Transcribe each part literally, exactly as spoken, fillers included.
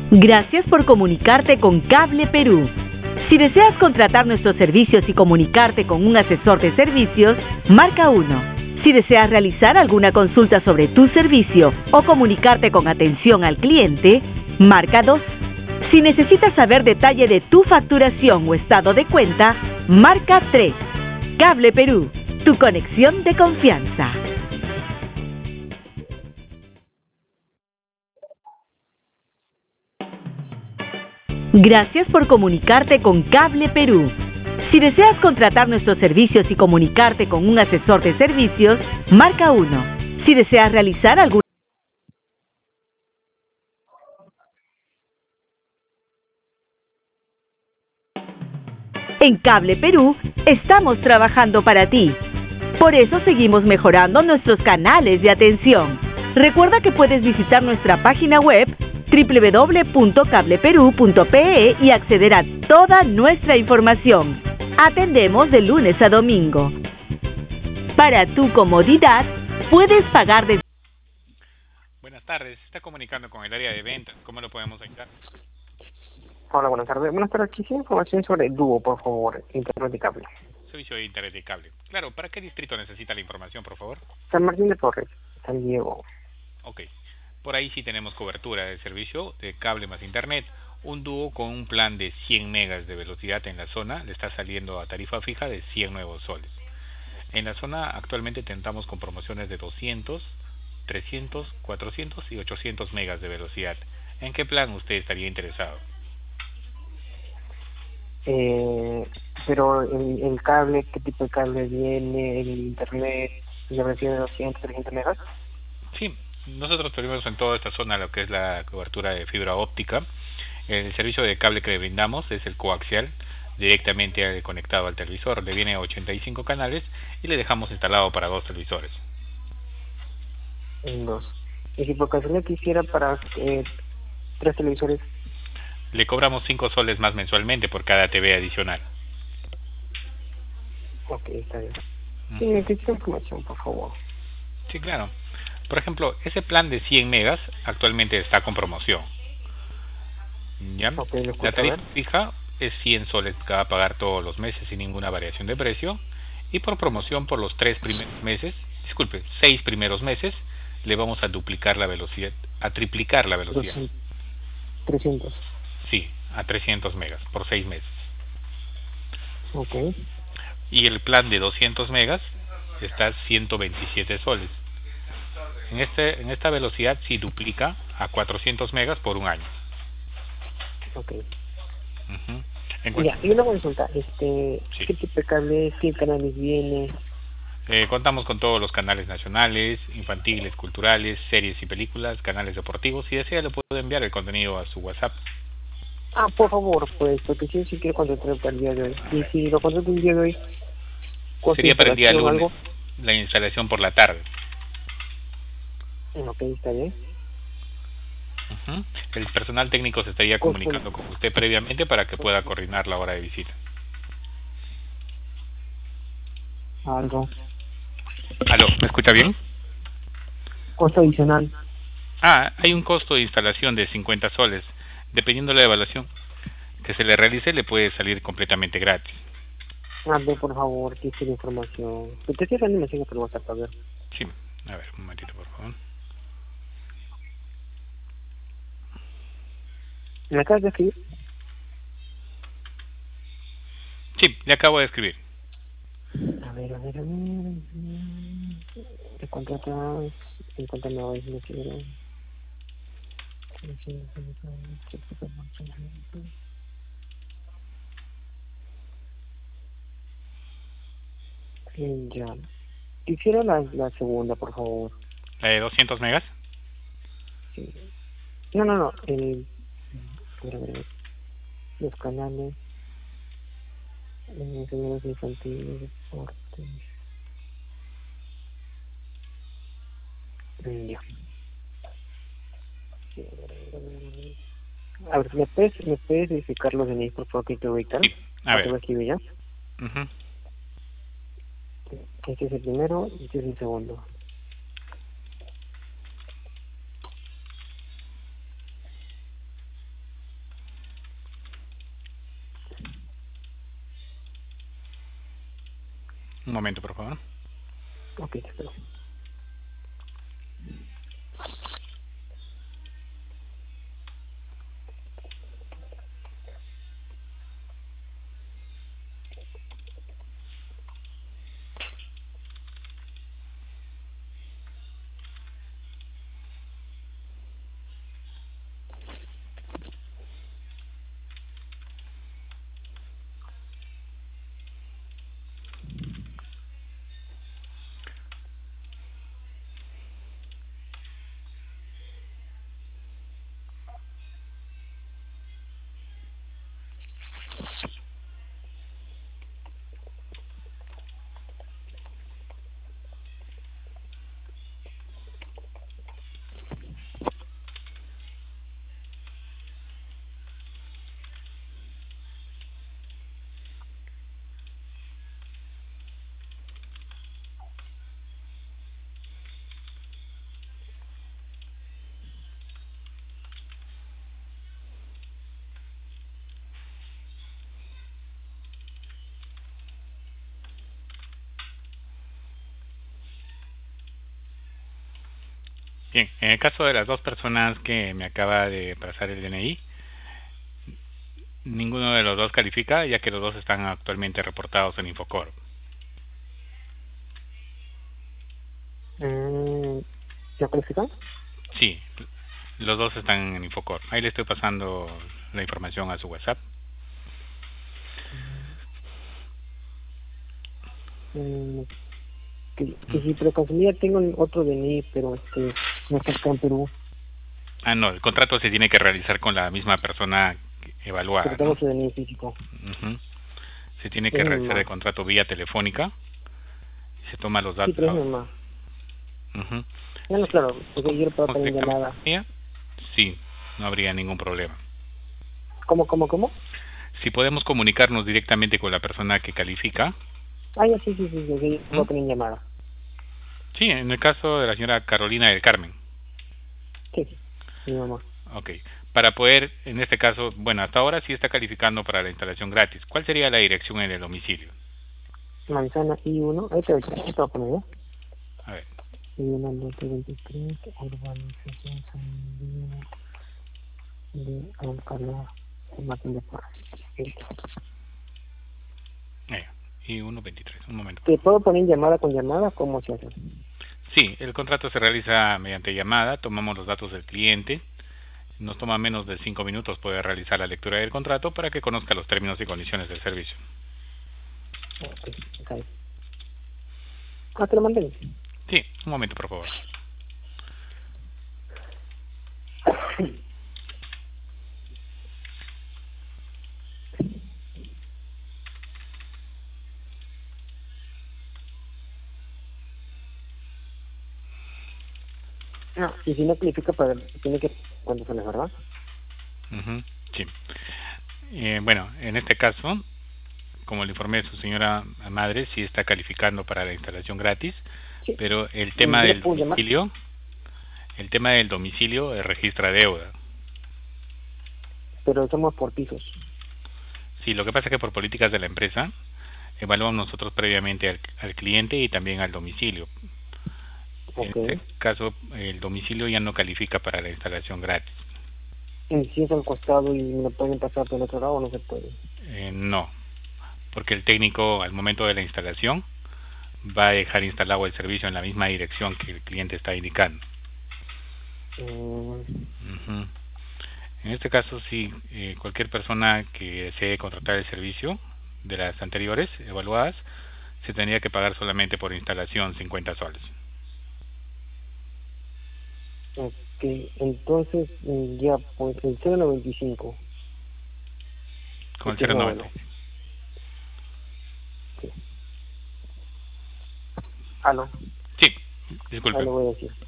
Gracias por comunicarte con Cable Perú. Si deseas contratar nuestros servicios y comunicarte con un asesor de servicios, marca uno. Si deseas realizar alguna consulta sobre tu servicio o comunicarte con atención al cliente, marca dos. Si necesitas saber detalle de tu facturación o estado de cuenta, marca tres. Cable Perú, tu conexión de confianza. Gracias por comunicarte con Cable Perú. Si deseas contratar nuestros servicios y comunicarte con un asesor de servicios, marca uno. Si deseas realizar algún En Cable Perú estamos trabajando para ti. Por eso seguimos mejorando nuestros canales de atención. Recuerda que puedes visitar nuestra página web doble u doble u doble u punto cable perú punto pe e y acceder a toda nuestra información. Atendemos de lunes a domingo. Para tu comodidad, puedes pagar de... Buenas tardes, se está comunicando con el área de ventas. ¿Cómo lo podemos ayudar? Hola, buenas tardes. Buenas tardes. Quisiera información sobre Dúo, por favor, Internet de cable. Servicio de Internet de cable. Claro, ¿para qué distrito necesita la información, por favor? San Martín de Porres, San Diego. Ok. Por ahí sí tenemos cobertura de servicio de cable más Internet. Un Dúo con un plan de cien megas de velocidad en la zona le está saliendo a tarifa fija de cien nuevos soles. En la zona actualmente tentamos con promociones de doscientos, trescientos, cuatrocientos y ochocientos megas de velocidad. ¿En qué plan usted estaría interesado? Eh, pero el, el cable, ¿qué tipo de cable viene? El Internet, la versión de doscientos, trescientos megas. Sí, nosotros tenemos en toda esta zona lo que es la cobertura de fibra óptica. El servicio de cable que le brindamos es el coaxial, directamente conectado al televisor. Le viene ochenta y cinco canales y le dejamos instalado para dos televisores. En dos. Y si por casualidad quisiera para eh, tres televisores. Le cobramos cinco soles más mensualmente por cada T V adicional. Ok, está bien. Sí, necesito información, por favor. Sí, claro. Por ejemplo, ese plan de cien megas actualmente está con promoción. ¿Ya? Okay, la tarifa fija es cien soles que va a pagar todos los meses sin ninguna variación de precio. Y por promoción por los tres primeros meses, disculpe, seis primeros meses, le vamos a duplicar la velocidad, a triplicar la velocidad. trescientos. Sí, a trescientos megas por seis meses. Ok. Y el plan de doscientos megas está a ciento veintisiete soles. En este en esta velocidad sí duplica a cuatrocientos megas por un año. Ok. Uh-huh. Ya, y una consulta, este, sí. ¿Qué tipo de cable, qué canales viene? Eh, contamos con todos los canales nacionales, infantiles, culturales, series y películas, canales deportivos. Si desea, le puedo enviar el contenido a su WhatsApp. Ah, por favor, pues, porque sí, sí quiero contratar para el día de hoy. Y si lo contrato el día de hoy, sería para el día lunes, algo? La instalación por la tarde. Ok, está bien. Uh-huh. El personal técnico se estaría comunicando con usted previamente para que pueda coordinar la hora de visita. Algo. ¿Aló? ¿Me escucha bien? Costo adicional. Ah, hay un costo de instalación de cincuenta soles. Dependiendo de la evaluación que se le realice, le puede salir completamente gratis. A ver, por favor, quisiera información. ¿Usted tiene animación por WhatsApp? A ver. Sí, a ver, un momentito, por favor. ¿Me acabas de escribir? Sí, le acabo de escribir. A ver, a ver, a ver. Te contratas cincuenta nuevos, no quiero. Ya. Quisiera la, la segunda, por favor. ¿La de doscientos megas? Sí. No, no, no. El, a ver, a ver, los canales. Eh, señores infantiles, deportes. Ya. Sí, a ver, a ver, a ver. A ver, ¿me puedes, ¿me puedes verificar los D N I, por favor, que te ubican? Sí, a ver. Te voy a escribir ya. Uh-huh. Este es el primero y este es el segundo. Un momento, por favor. Ok, te espero. Bien, en el caso de las dos personas que me acaba de pasar el D N I, ninguno de los dos califica, ya que los dos están actualmente reportados en Infocorp. Mm, ¿Ya califican? Sí, los dos están en Infocorp. Ahí le estoy pasando la información a su WhatsApp. Mm, que, que sí, pero consumía tengo otro D N I, pero este no está acá en Perú. Ah, no, el contrato se tiene que realizar con la misma persona evaluada, Pero tengo ¿no? su D N I físico. Uh-huh. Se tiene que Es mi realizar mamá. el contrato vía telefónica. Se toma los Sí, datos. pero es mi mamá. Uh-huh. Ya no, Sí. claro, porque yo le puedo poner ¿Cómo llamada. Sí, no habría ningún problema. ¿Cómo, cómo, cómo? Si podemos comunicarnos directamente con la persona que califica. Ah, ya, sí, sí, sí, sí, sí, yo puedo poner llamada. Sí, en el caso de la señora Carolina del Carmen. Sí, mi mamá. Ok. Para poder, en este caso, bueno, hasta ahora sí está calificando para la instalación gratis. ¿Cuál sería la dirección en el domicilio? Manzana I uno, ahí te voy a poner, ¿eh? A ver. I uno, lote veintitrés, urbanización San Diego de Alcalá, Martín de Porres. Eh, y uno veintitrés, un momento. ¿Te puedo poner llamada con llamada? ¿Cómo se hace? Sí, el contrato se realiza mediante llamada, tomamos los datos del cliente, nos toma menos de cinco minutos poder realizar la lectura del contrato para que conozca los términos y condiciones del servicio. Ok, ok. Ah, te lo mandé. Sí, un momento, por favor. No, y si no califica, para, tiene que cuando se le, ¿verdad? Uh-huh, sí. Eh, bueno, en este caso, como le informé, su señora madre sí está calificando para la instalación gratis, Sí. pero el tema ¿Yo le del puedo llamar? domicilio, el tema del domicilio eh, registra deuda. Pero somos por pisos. Sí, lo que pasa es que por políticas de la empresa evaluamos nosotros previamente al, al cliente y también al domicilio. En Ok. este caso, el domicilio ya no califica para la instalación gratis. Y si es al costado y me pueden pasar por el otro lado, no se puede. Eh, no, porque el técnico al momento de la instalación va a dejar instalado el servicio en la misma dirección que el cliente está indicando. Mm. Uh-huh. En este caso, sí, eh, cualquier persona que desee contratar el servicio de las anteriores evaluadas, se tendría que pagar solamente por instalación cincuenta soles. Ok, entonces mm, ya, pues el cero noventa y cinco. Con el Que es cero lo noventa. bueno. Sí. Aló. Sí, Ahí disculpe. lo voy a decir.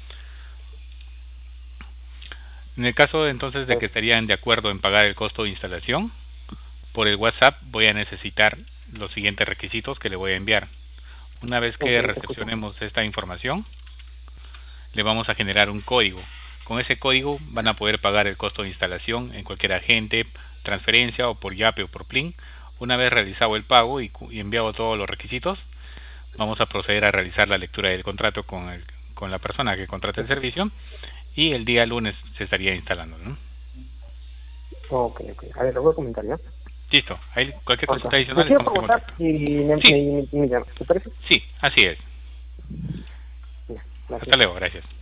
En el caso entonces de que estarían de acuerdo en pagar el costo de instalación, por el WhatsApp voy a necesitar los siguientes requisitos que le voy a enviar. Una vez que Ok, recepcionemos esta información, le vamos a generar un código. Con ese código van a poder pagar el costo de instalación en cualquier agente, transferencia o por Yape o por Plin. Una vez realizado el pago y, y enviado todos los requisitos, vamos a proceder a realizar la lectura del contrato con el, con la persona que contrata el servicio y el día lunes se estaría instalando, ¿no? Ok, ok. A ver, lo voy a comentar, ¿ya? Listo. Ahí cualquier Ahorita. consulta adicional Yo quiero estamos en preguntar contacto. y me, Sí. me, me, me llamas, ¿te parece? Sí, así es. Ya, gracias. Hasta luego, gracias.